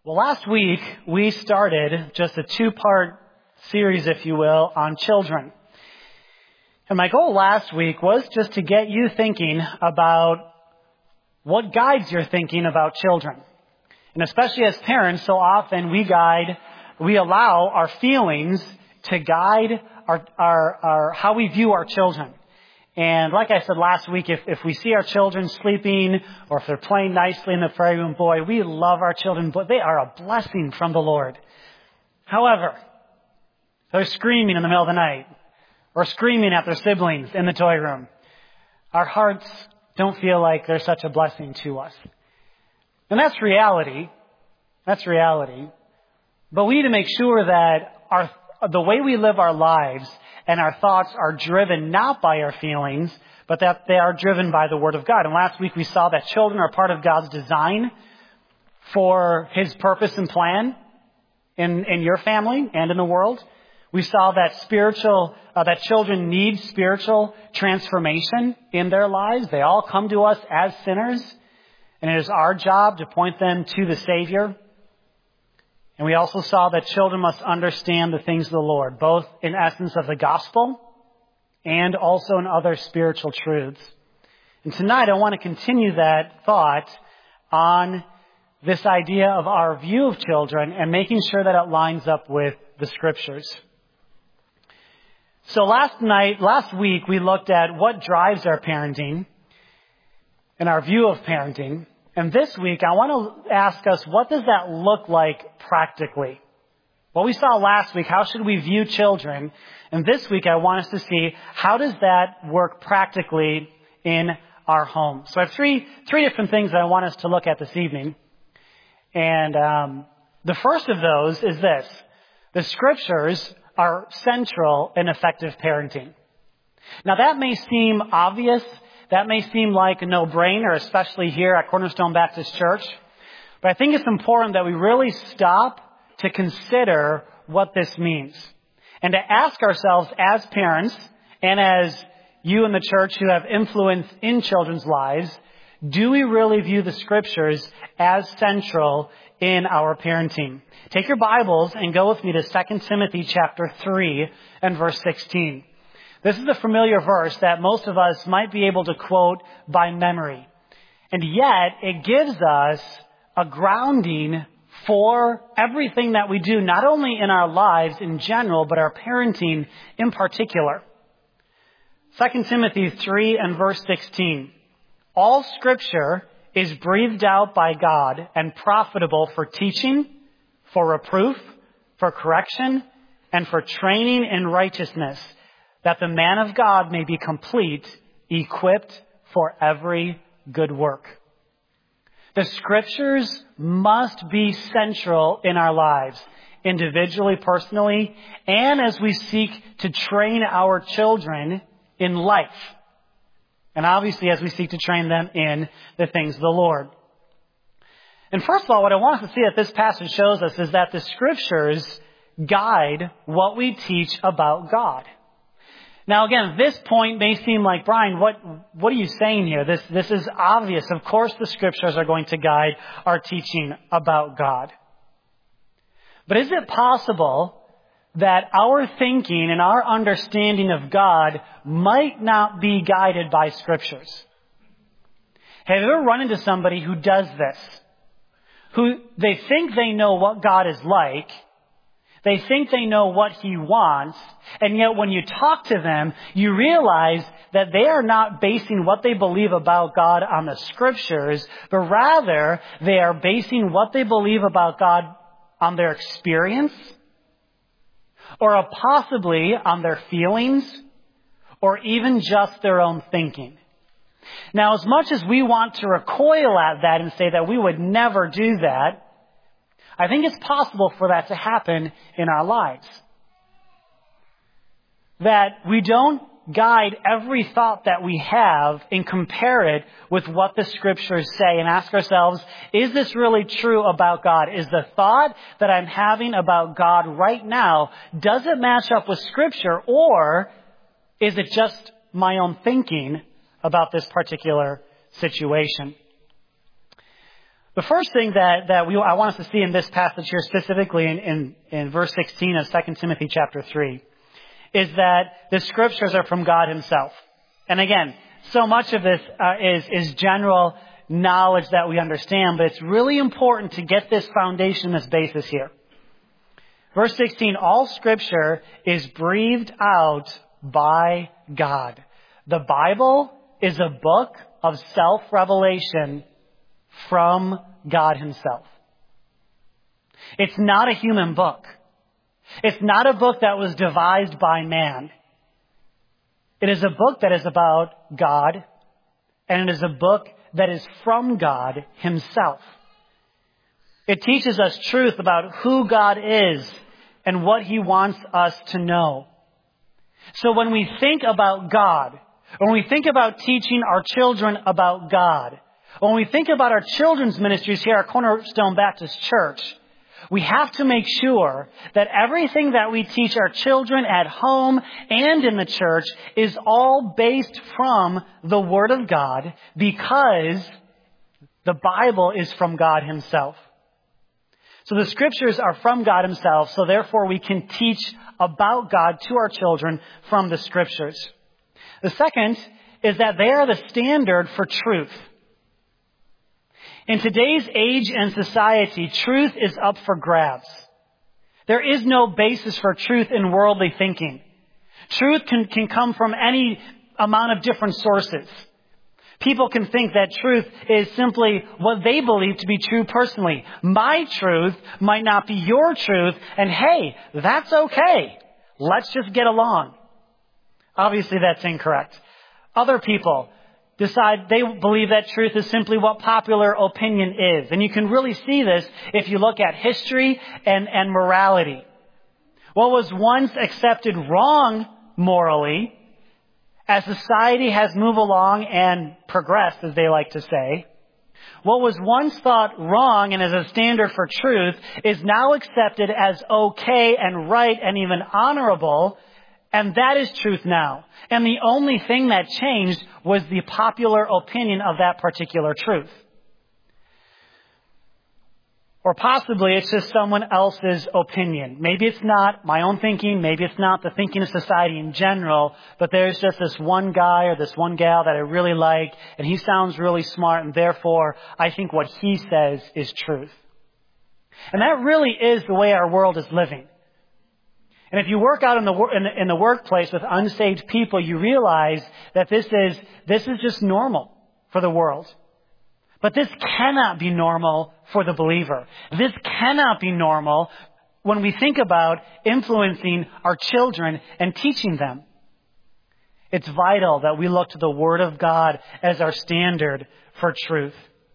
Well, last week we started just a two-part series, if you will, on children. And my goal last week was just to get you thinking about what guides your thinking about children. And especially as parents, so often we allow our feelings to guide our how we view our children. And like I said last week, if we see our children sleeping or if they're playing nicely in the prairie room, boy, we love our children, but they are a blessing from the Lord. However, they're screaming in the middle of the night or screaming at their siblings in the toy room. Our hearts don't feel like they're such a blessing to us. And that's reality. That's reality. But we need to make sure that the way we live our lives and our thoughts are driven not by our feelings, but that they are driven by the Word of God. And last week we saw that children are part of God's design for His purpose and plan in your family and in the world. We saw that children need spiritual transformation in their lives. They all come to us as sinners, and it is our job to point them to the Savior. And we also saw that children must understand the things of the Lord, both in essence of the gospel and also in other spiritual truths. And tonight I want to continue that thought on this idea of our view of children and making sure that it lines up with the Scriptures. So last week we looked at what drives our parenting and our view of parenting. And this week, I want to ask us, what does that look like practically? Well, we saw last week, how should we view children? And this week, I want us to see, how does that work practically in our home? So I have three different things that I want us to look at this evening. And the first of those is this. The Scriptures are central in effective parenting. Now, that may seem obvious. That may seem like a no-brainer, especially here at Cornerstone Baptist Church. But I think it's important that we really stop to consider what this means. And to ask ourselves as parents and as you in the church who have influence in children's lives, do we really view the Scriptures as central in our parenting? Take your Bibles and go with me to 2 Timothy chapter 3 and verse 16. This is a familiar verse that most of us might be able to quote by memory. And yet, it gives us a grounding for everything that we do, not only in our lives in general, but our parenting in particular. 2 Timothy 3 and verse 16. All Scripture is breathed out by God and profitable for teaching, for reproof, for correction, and for training in righteousness, that the man of God may be complete, equipped for every good work. The Scriptures must be central in our lives, individually, personally, and as we seek to train our children in life. And obviously as we seek to train them in the things of the Lord. And first of all, what I want us to see that this passage shows us is that the Scriptures guide what we teach about God. Now again, this point may seem like, Brian, what are you saying here? This is obvious. Of course the Scriptures are going to guide our teaching about God. But is it possible that our thinking and our understanding of God might not be guided by Scriptures? Have you ever run into somebody who does this? Who they think they know what God is like, they think they know what He wants, and yet when you talk to them, you realize that they are not basing what they believe about God on the Scriptures, but rather they are basing what they believe about God on their experience, or possibly on their feelings, or even just their own thinking. Now, as much as we want to recoil at that and say that we would never do that, I think it's possible for that to happen in our lives. That we don't guide every thought that we have and compare it with what the Scriptures say and ask ourselves, is this really true about God? Is the thought that I'm having about God right now, does it match up with Scripture, or is it just my own thinking about this particular situation? The first thing that I want us to see in this passage here, specifically in verse 16 of 2 Timothy chapter 3, is that the Scriptures are from God Himself. And again, so much of this is general knowledge that we understand, but it's really important to get this foundation, this basis here. Verse 16, all Scripture is breathed out by God. The Bible is a book of self-revelation from God Himself. It's not a human book. It's not a book that was devised by man. It is a book that is about God, and it is a book that is from God Himself. It teaches us truth about who God is and what He wants us to know. So when we think about God, when we think about teaching our children about God, when we think about our children's ministries here at Cornerstone Baptist Church, we have to make sure that everything that we teach our children at home and in the church is all based from the Word of God, because the Bible is from God Himself. So the Scriptures are from God Himself, so therefore we can teach about God to our children from the Scriptures. The second is that they are the standard for truth. In today's age and society, truth is up for grabs. There is no basis for truth in worldly thinking. Truth can come from any amount of different sources. People can think that truth is simply what they believe to be true personally. My truth might not be your truth, and hey, that's okay. Let's just get along. Obviously, that's incorrect. Other people decide they believe that truth is simply what popular opinion is. And you can really see this if you look at history and morality. What was once accepted wrong morally, as society has moved along and progressed, as they like to say, what was once thought wrong and as a standard for truth is now accepted as okay and right and even honorable. And that is truth now. And the only thing that changed was the popular opinion of that particular truth. Or possibly it's just someone else's opinion. Maybe it's not my own thinking. Maybe it's not the thinking of society in general. But there's just this one guy or this one gal that I really like, and he sounds really smart, and therefore I think what he says is truth. And that really is the way our world is living. And if you work out in the workplace with unsaved people, you realize that this is just normal for the world. But this cannot be normal for the believer. This cannot be normal when we think about influencing our children and teaching them. It's vital that we look to the Word of God as our standard for truth.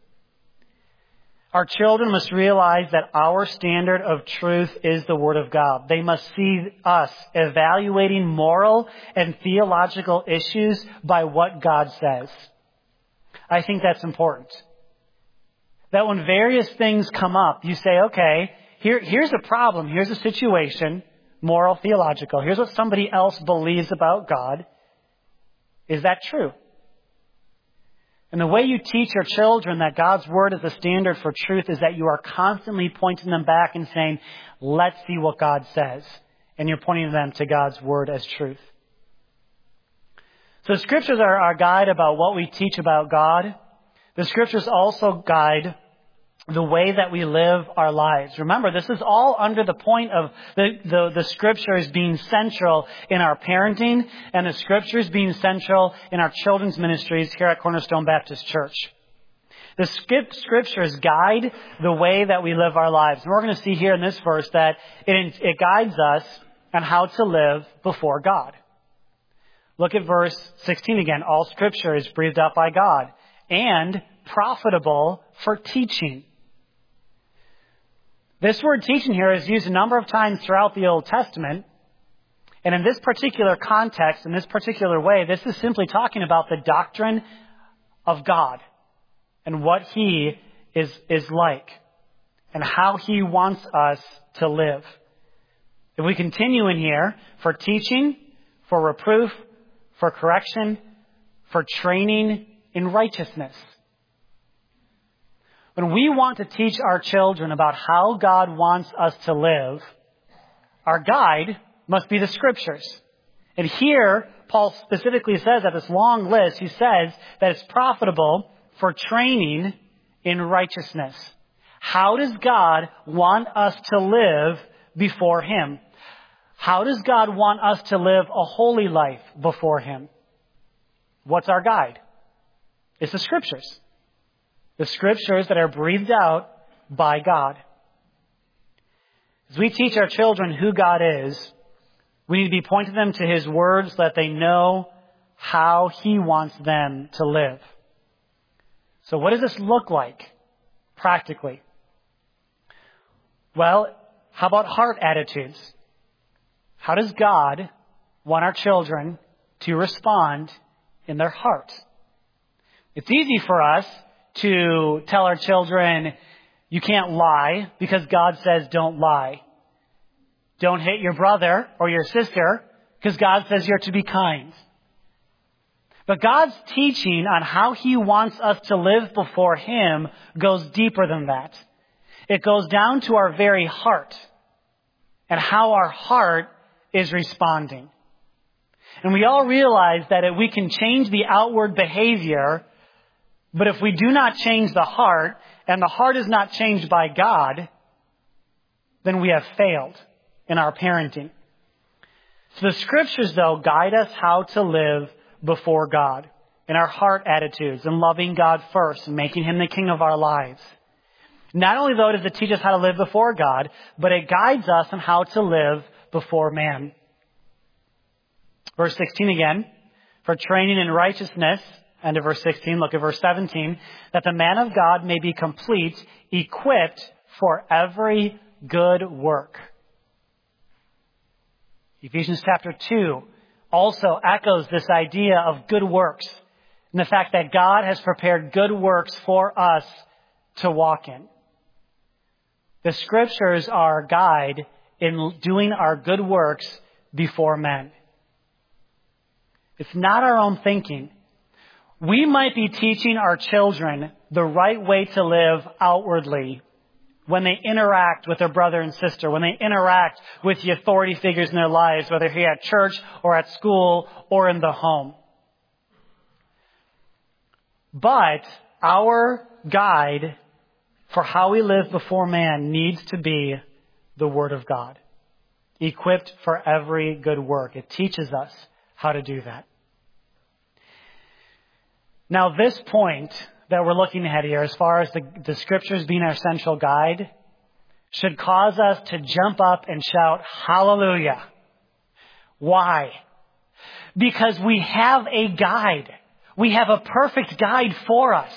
Our children must realize that our standard of truth is the Word of God. They must see us evaluating moral and theological issues by what God says. I think that's important. That when various things come up, you say, okay, here's a problem, here's a situation, moral, theological. Here's what somebody else believes about God. Is that true? And the way you teach your children that God's Word is the standard for truth is that you are constantly pointing them back and saying, let's see what God says. And you're pointing them to God's Word as truth. So Scriptures are our guide about what we teach about God. The Scriptures also guide the way that we live our lives. Remember, this is all under the point of the Scriptures being central in our parenting and the Scriptures being central in our children's ministries here at Cornerstone Baptist Church. The Scriptures guide the way that we live our lives. And we're going to see here in this verse that it guides us on how to live before God. Look at verse 16 again. All Scripture is breathed out by God and profitable for teaching. This word teaching here is used a number of times throughout the Old Testament. And in this particular context, in this particular way, this is simply talking about the doctrine of God and what He is like and how He wants us to live. If we continue in here, for teaching, for reproof, for correction, for training in righteousness. When we want to teach our children about how God wants us to live, our guide must be the Scriptures. And here, Paul specifically says at this long list, he says that it's profitable for training in righteousness. How does God want us to live before Him? How does God want us to live a holy life before Him? What's our guide? It's the Scriptures. The Scriptures that are breathed out by God. As we teach our children who God is, we need to be pointing them to His words so that they know how He wants them to live. So what does this look like practically? Well, how about heart attitudes? How does God want our children to respond in their heart? It's easy for us to tell our children, you can't lie because God says don't lie. Don't hit your brother or your sister because God says you're to be kind. But God's teaching on how He wants us to live before Him goes deeper than that. It goes down to our very heart and how our heart is responding. And we all realize that we can change the outward behavior, but if we do not change the heart, and the heart is not changed by God, then we have failed in our parenting. So the Scriptures, though, guide us how to live before God in our heart attitudes and loving God first and making Him the King of our lives. Not only, though, does it teach us how to live before God, but it guides us on how to live before man. Verse 16 again, for training in righteousness, end of verse 16, look at verse 17, that the man of God may be complete, equipped for every good work. Ephesians chapter 2 also echoes this idea of good works and the fact that God has prepared good works for us to walk in. The Scriptures are our guide in doing our good works before men. It's not our own thinking. We might be teaching our children the right way to live outwardly when they interact with their brother and sister, when they interact with the authority figures in their lives, whether here at church or at school or in the home. But our guide for how we live before man needs to be the Word of God, equipped for every good work. It teaches us how to do that. Now, this point that we're looking at here, as far as the Scriptures being our central guide, should cause us to jump up and shout, hallelujah. Why? Because we have a guide. We have a perfect guide for us.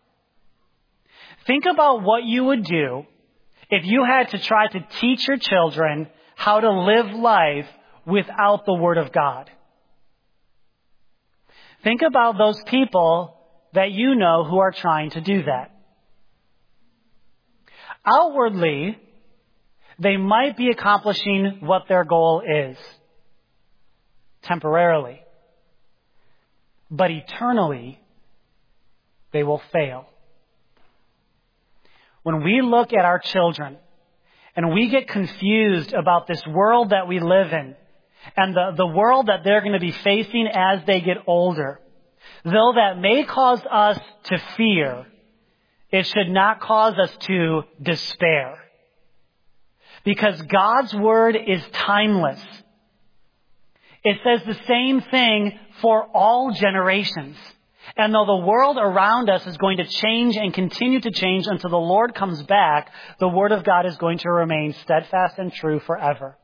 Think about what you would do if you had to try to teach your children how to live life without the Word of God. Think about those people that you know who are trying to do that. Outwardly, they might be accomplishing what their goal is, temporarily. But eternally, they will fail. When we look at our children and we get confused about this world that we live in and the world that they're going to be facing as they get older, though that may cause us to fear, it should not cause us to despair. Because God's Word is timeless. It says the same thing for all generations. And though the world around us is going to change and continue to change until the Lord comes back, the Word of God is going to remain steadfast and true forever.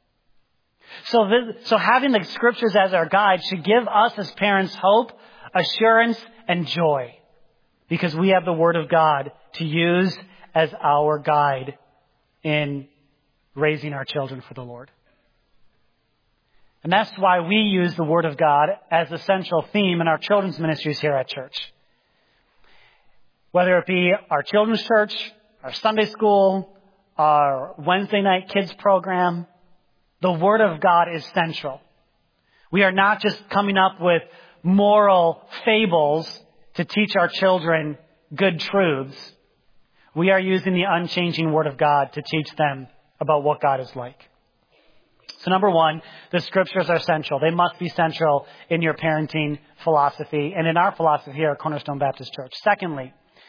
So having the Scriptures as our guide should give us as parents hope, assurance, and joy. Because we have the Word of God to use as our guide in raising our children for the Lord. And that's why we use the Word of God as the central theme in our children's ministries here at church. Whether it be our children's church, our Sunday school, our Wednesday night kids program, the Word of God is central. We are not just coming up with moral fables to teach our children good truths. We are using the unchanging Word of God to teach them about what God is like. So number one, the Scriptures are central. They must be central in your parenting philosophy and in our philosophy here at Cornerstone Baptist Church. Secondly,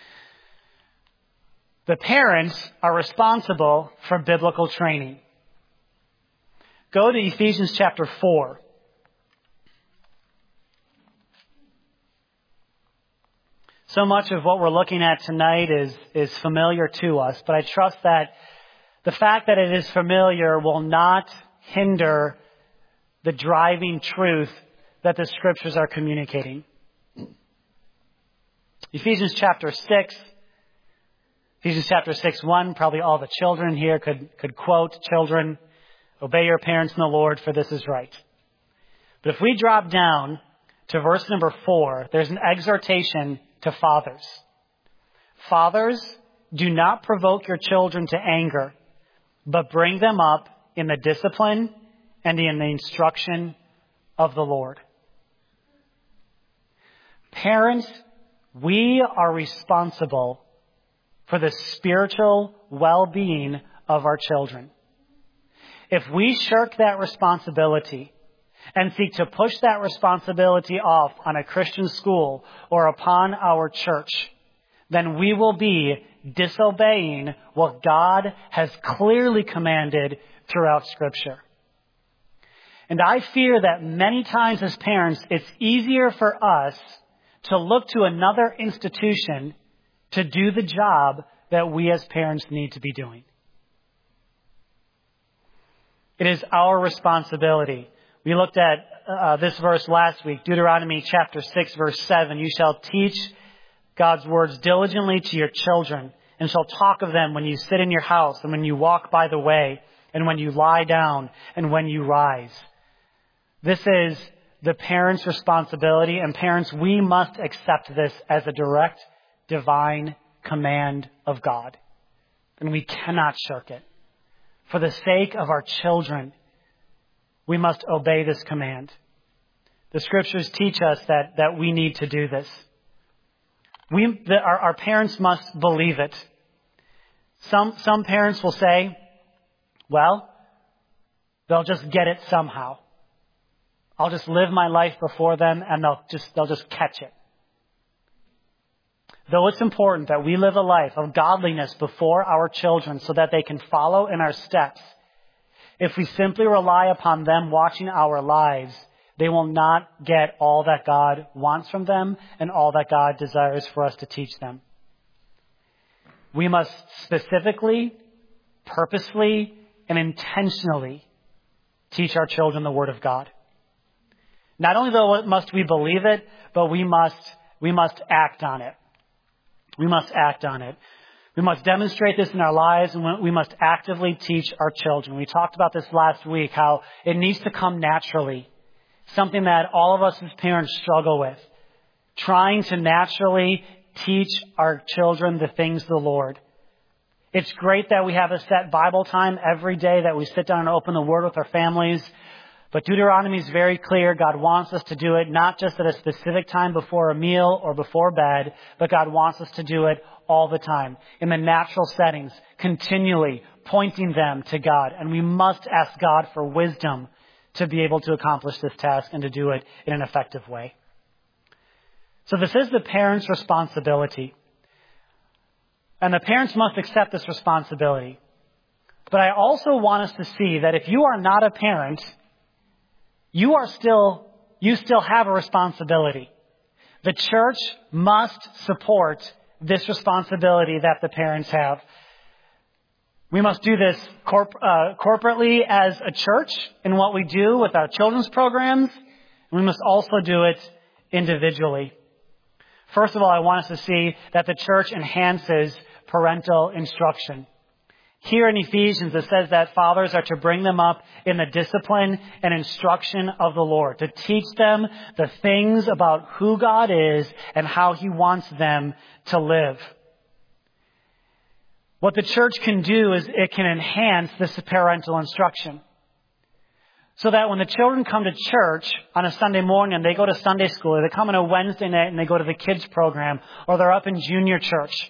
the parents are responsible for biblical training. Go to Ephesians chapter 4. So much of what we're looking at tonight is familiar to us, but I trust that the fact that it is familiar will not hinder the driving truth that the Scriptures are communicating. Ephesians chapter 6, 1, probably all the children here could quote, "Children, obey your parents in the Lord, for this is right." But if we drop down to verse number 4, there's an exhortation to fathers. Fathers, do not provoke your children to anger, but bring them up in the discipline and in the instruction of the Lord. Parents, we are responsible for the spiritual well-being of our children. If we shirk that responsibility and seek to push that responsibility off on a Christian school or upon our church, then we will be disobeying what God has clearly commanded throughout Scripture. And I fear that many times as parents, it's easier for us to look to another institution to do the job that we as parents need to be doing. It is our responsibility. We looked at this verse last week, Deuteronomy chapter 6, verse 7. You shall teach God's words diligently to your children, and shall talk of them when you sit in your house, and when you walk by the way, and when you lie down, and when you rise. This is the parents' responsibility, and parents, we must accept this as a direct, divine command of God. And we cannot shirk it. For the sake of our children, we must obey this command. The Scriptures teach us that we need to do this. Our parents must believe it. Some parents will say, well, they'll just get it somehow. I'll just live my life before them and they'll just catch it. Though it's important that we live a life of godliness before our children so that they can follow in our steps, if we simply rely upon them watching our lives, they will not get all that God wants from them and all that God desires for us to teach them. We must specifically, purposely, and intentionally teach our children the Word of God. Not only though must we believe it, but we must act on it. We must act on it. We must demonstrate this in our lives, and we must actively teach our children. We talked about this last week, how it needs to come naturally. Something that all of us as parents struggle with. Trying to naturally teach our children the things of the Lord. It's great that we have a set Bible time every day, that we sit down and open the Word with our families. But Deuteronomy is very clear. God wants us to do it not just at a specific time before a meal or before bed, but God wants us to do it all the time, in the natural settings, continually pointing them to God. And we must ask God for wisdom to be able to accomplish this task and to do it in an effective way. So this is the parents' responsibility. And the parents must accept this responsibility. But I also want us to see that if you are not a parent, you still have a responsibility. The church must support this responsibility that the parents have. We must do this corporately as a church in what we do with our children's programs. And we must also do it individually. First of all, I want us to see that the church enhances parental instruction. Here in Ephesians, it says that fathers are to bring them up in the discipline and instruction of the Lord, to teach them the things about who God is and how He wants them to live. What the church can do is it can enhance this parental instruction. So that when the children come to church on a Sunday morning and they go to Sunday school, or they come on a Wednesday night and they go to the kids program, or they're up in junior church,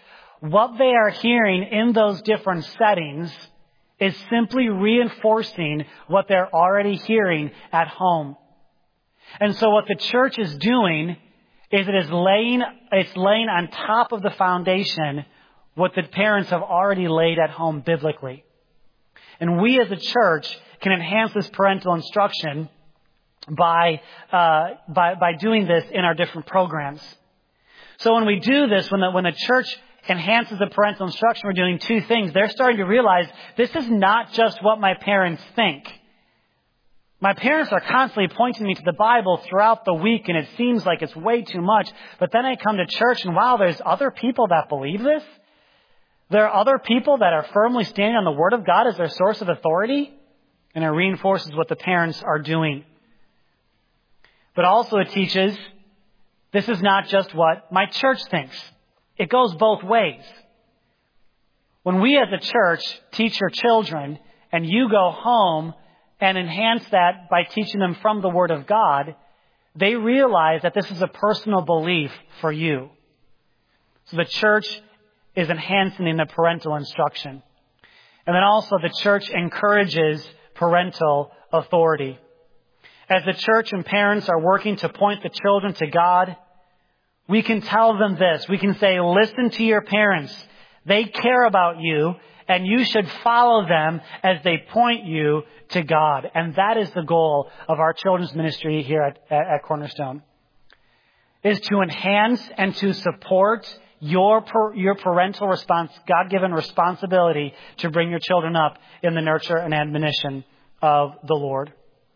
what they are hearing in those different settings is simply reinforcing what they're already hearing at home. And so what the church is doing is it's laying on top of the foundation what the parents have already laid at home biblically. And we as a church can enhance this parental instruction by doing this in our different programs. So when we do this, when the church enhances the parental instruction, we're doing two things. They're starting to realize this is not just what my parents think. My parents are constantly pointing me to the Bible throughout the week, and it seems like it's way too much. But then I come to church, and wow, there's other people that believe this. There are other people that are firmly standing on the Word of God as their source of authority, and it reinforces what the parents are doing. But also it teaches this is not just what my church thinks. It goes both ways. When we as a church teach your children, and you go home and enhance that by teaching them from the Word of God, they realize that this is a personal belief for you. So the church is enhancing the parental instruction. And then also the church encourages parental authority. As the church and parents are working to point the children to God, we can tell them this. We can say, listen to your parents. They care about you, and you should follow them as they point you to God. And that is the goal of our children's ministry here at Cornerstone, is to enhance and to support your parental God-given responsibility to bring your children up in the nurture and admonition of the Lord.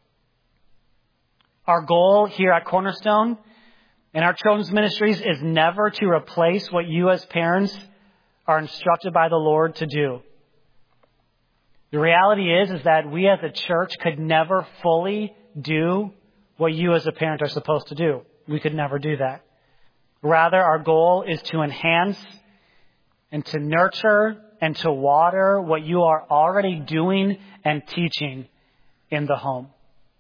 Our goal here at Cornerstone in our children's ministries is never to replace what you as parents are instructed by the Lord to do. The reality is that we as a church could never fully do what you as a parent are supposed to do. We could never do that. Rather, our goal is to enhance and to nurture and to water what you are already doing and teaching in the home.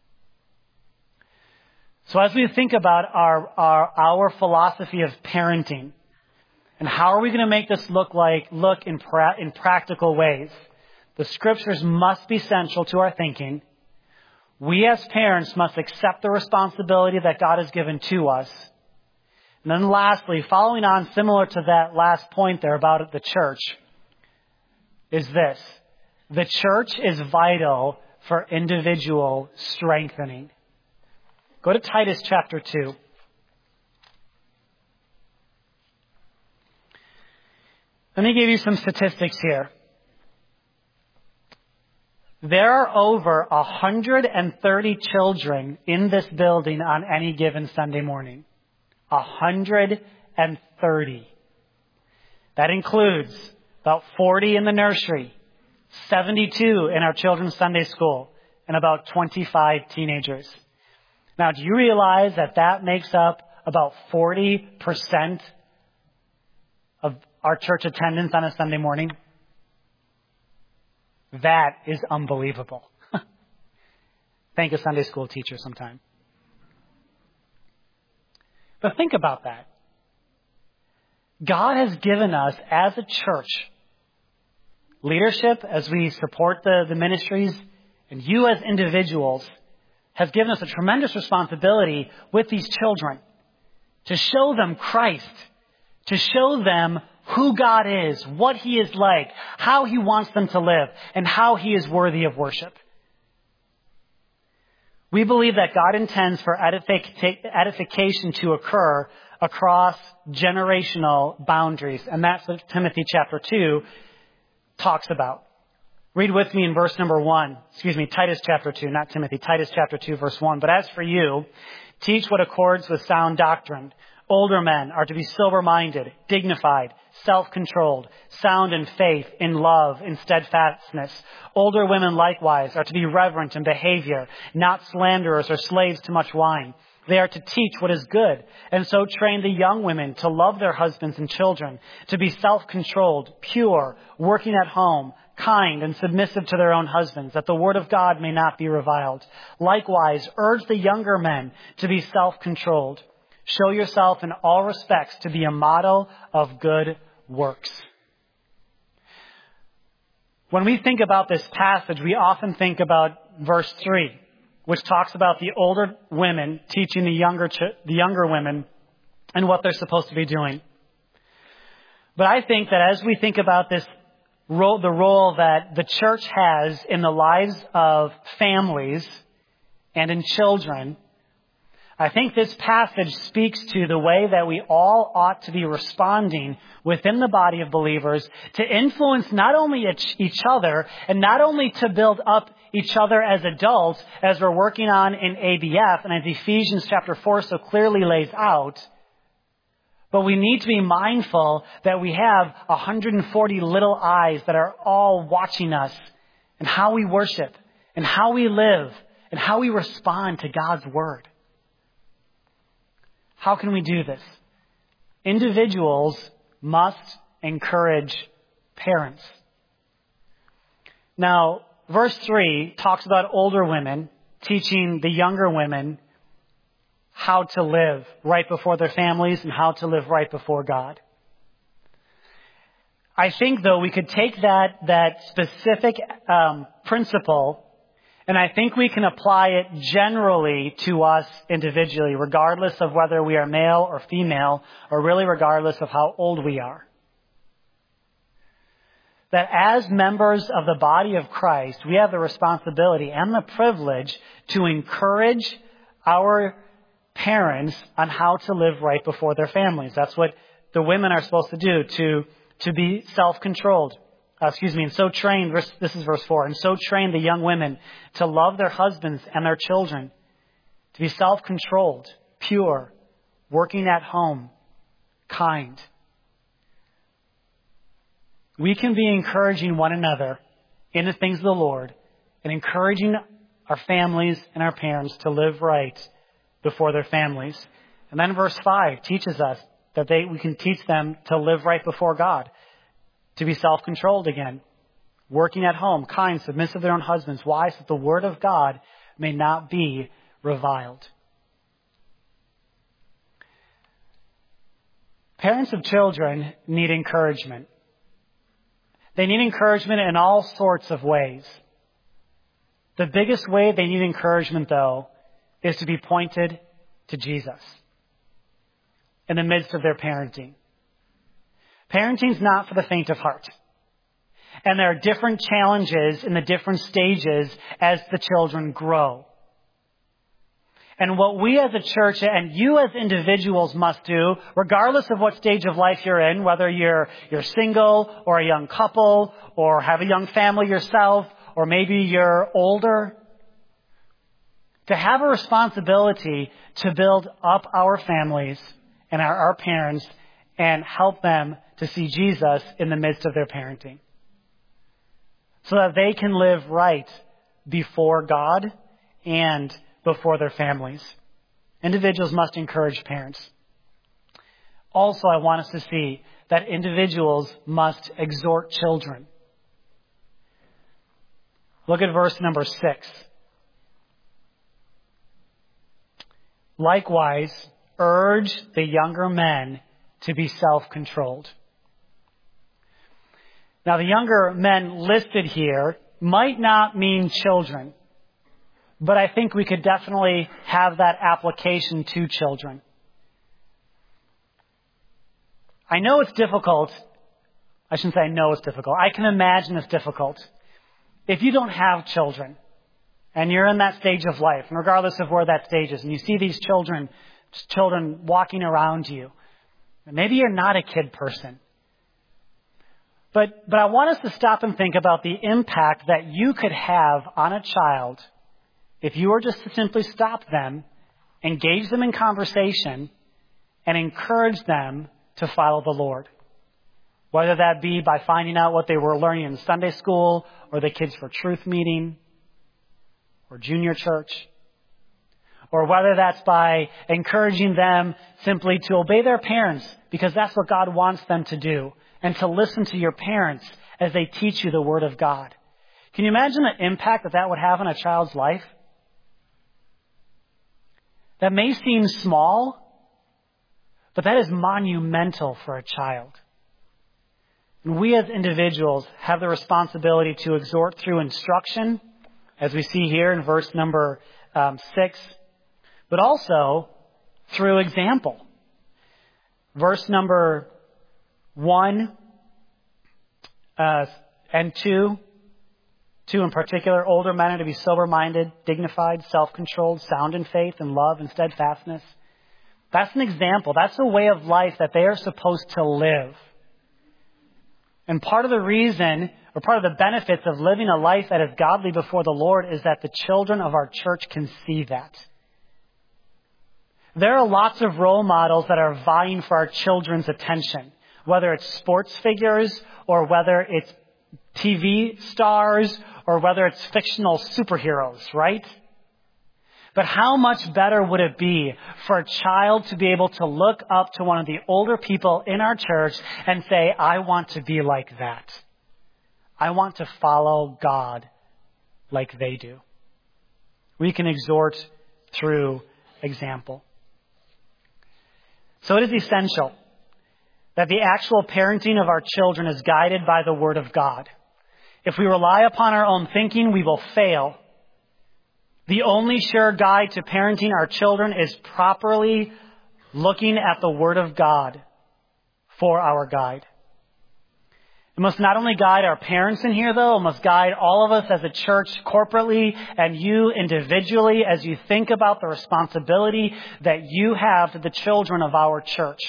So as we think about our philosophy of parenting, and how are we going to make this look in practical ways, the scriptures must be central to our thinking. We as parents must accept the responsibility that God has given to us. And then lastly, following on similar to that last point there about the church, is this. The church is vital for individual strengthening. Go to Titus chapter 2. Let me give you some statistics here. There are over 130 children in this building on any given Sunday morning. 130. That includes about 40 in the nursery, 72 in our children's Sunday school, and about 25 teenagers. Now, do you realize that makes up about 40% of our church attendance on a Sunday morning? That is unbelievable. Thank a Sunday school teacher sometime. But think about that. God has given us as a church leadership as we support the ministries, and you as individuals has given us a tremendous responsibility with these children to show them Christ, to show them who God is, what He is like, how He wants them to live, and how He is worthy of worship. We believe that God intends for edification to occur across generational boundaries, and that's what Timothy chapter 2 talks about. Read with me in verse number 1. Titus chapter 2, not Timothy. Titus chapter 2, verse 1. But as for you, teach what accords with sound doctrine. Older men are to be sober-minded, dignified, self-controlled, sound in faith, in love, in steadfastness. Older women likewise are to be reverent in behavior, not slanderers or slaves to much wine. They are to teach what is good, and so train the young women to love their husbands and children, to be self-controlled, pure, working at home, kind and submissive to their own husbands, that the word of God may not be reviled. Likewise, urge the younger men to be self-controlled. Show yourself in all respects to be a model of good works. When we think about this passage, we often think about verse 3, which talks about the older women teaching the younger women and what they're supposed to be doing. But I think that as we think about this role, the role that the church has in the lives of families and in children, I think this passage speaks to the way that we all ought to be responding within the body of believers to influence not only each other and not only to build up each other as adults, as we're working on in ABF and as Ephesians chapter 4 so clearly lays out, but we need to be mindful that we have 140 little eyes that are all watching us and how we worship and how we live and how we respond to God's word. How can we do this? Individuals must encourage parents. Now, verse 3 talks about older women teaching the younger women how to live right before their families and how to live right before God. I think, though, we could take that specific principle, and I think we can apply it generally to us individually, regardless of whether we are male or female, or really regardless of how old we are. That as members of the body of Christ, we have the responsibility and the privilege to encourage our parents on how to live right before their families. That's what the women are supposed to do, to be self-controlled. And so train, this is verse 4, and so train the young women to love their husbands and their children, to be self-controlled, pure, working at home, kind. We can be encouraging one another in the things of the Lord and encouraging our families and our parents to live right before their families. And then verse 5 teaches us that we can teach them to live right before God, to be self-controlled again, working at home, kind, submissive to their own husbands. Why? So that the word of God may not be reviled. Parents of children need encouragement. They need encouragement in all sorts of ways. The biggest way they need encouragement, though, is to be pointed to Jesus in the midst of their parenting. Parenting is not for the faint of heart. And there are different challenges in the different stages as the children grow. And what we as a church and you as individuals must do, regardless of what stage of life you're in, whether you're single or a young couple or have a young family yourself, or maybe you're older, to have a responsibility to build up our families and our parents and help them to see Jesus in the midst of their parenting, so that they can live right before God and before their families. Individuals must encourage parents. Also, I want us to see that individuals must exhort children. Look at verse number 6. Likewise, urge the younger men to be self-controlled. Now, the younger men listed here might not mean children, but I think we could definitely have that application to children. I know it's difficult. I shouldn't say I know it's difficult. I can imagine it's difficult. If you don't have children, and you're in that stage of life, and regardless of where that stage is, and you see these children walking around you, and maybe you're not a kid person, but I want us to stop and think about the impact that you could have on a child if you were just to simply stop them, engage them in conversation, and encourage them to follow the Lord. Whether that be by finding out what they were learning in Sunday school, or the Kids for Truth meeting, or junior church, or whether that's by encouraging them simply to obey their parents because that's what God wants them to do, and to listen to your parents as they teach you the Word of God. Can you imagine the impact that would have on a child's life? That may seem small, but that is monumental for a child. We as individuals have the responsibility to exhort through instruction, as we see here in verse number 6, but also through example. Verse number 1 and 2 in particular, older men are to be sober-minded, dignified, self-controlled, sound in faith and love and steadfastness. That's an example. That's a way of life that they are supposed to live. And part of the reason, or part of the benefits of living a life that is godly before the Lord is that the children of our church can see that. There are lots of role models that are vying for our children's attention, whether it's sports figures or whether it's TV stars or whether it's fictional superheroes, right? But how much better would it be for a child to be able to look up to one of the older people in our church and say, I want to be like that. I want to follow God like they do. We can exhort through example. So it is essential that the actual parenting of our children is guided by the Word of God. If we rely upon our own thinking, we will fail. The only sure guide to parenting our children is properly looking at the Word of God for our guide. It must not only guide our parents in here, though, it must guide all of us as a church corporately and you individually as you think about the responsibility that you have to the children of our church.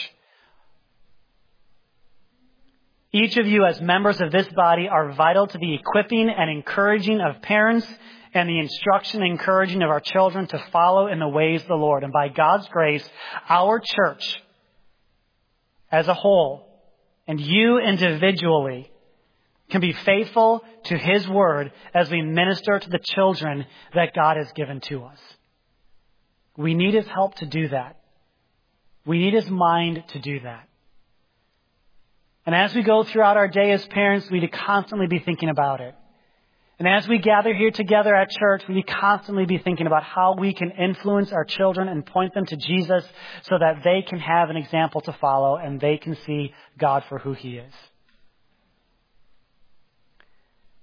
Each of you as members of this body are vital to the equipping and encouraging of parents and the instruction and encouraging of our children to follow in the ways of the Lord. And by God's grace, our church as a whole and you individually can be faithful to His Word as we minister to the children that God has given to us. We need His help to do that. We need His mind to do that. And as we go throughout our day as parents, we need to constantly be thinking about it. And as we gather here together at church, we need to constantly be thinking about how we can influence our children and point them to Jesus so that they can have an example to follow and they can see God for who He is.